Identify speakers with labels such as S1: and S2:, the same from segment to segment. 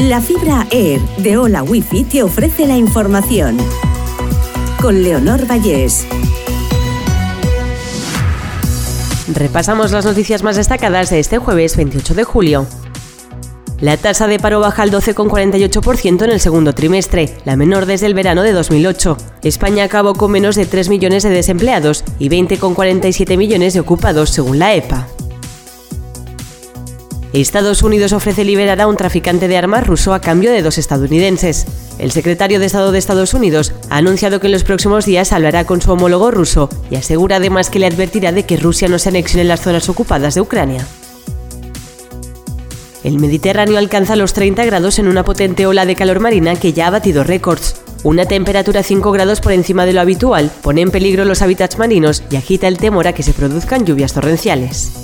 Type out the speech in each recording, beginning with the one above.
S1: La fibra Air de Hola Wifi te ofrece la información. Con Leonor Vallés.
S2: Repasamos las noticias más destacadas de este jueves 28 de julio. La tasa de paro baja al 12,48% en el segundo trimestre, la menor desde el verano de 2008. España acabó con menos de 3 millones de desempleados y 20,47 millones de ocupados, según la EPA. Estados Unidos ofrece liberar a un traficante de armas ruso a cambio de 2 estadounidenses. El secretario de Estado de Estados Unidos ha anunciado que en los próximos días hablará con su homólogo ruso y asegura además que le advertirá de que Rusia no se anexione las zonas ocupadas de Ucrania. El Mediterráneo alcanza los 30 grados en una potente ola de calor marina que ya ha batido récords. Una temperatura 5 grados por encima de lo habitual pone en peligro los hábitats marinos y agita el temor a que se produzcan lluvias torrenciales.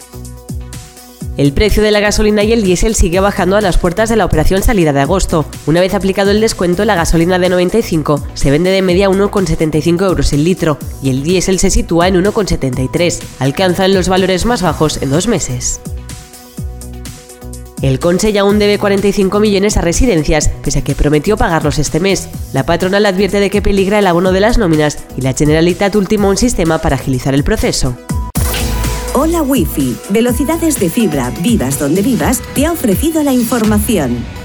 S2: El precio de la gasolina y el diésel sigue bajando a las puertas de la operación salida de agosto. Una vez aplicado el descuento, la gasolina de 95 se vende de media a 1,75 euros el litro y el diésel se sitúa en 1,73. Alcanzan los valores más bajos en 2 meses. El Consell aún debe 45 millones a residencias, pese a que prometió pagarlos este mes. La patronal advierte de que peligra el abono de las nóminas y la Generalitat ultima un sistema para agilizar el proceso.
S1: Hola Wifi, velocidades de fibra, vivas donde vivas, te ha ofrecido la información.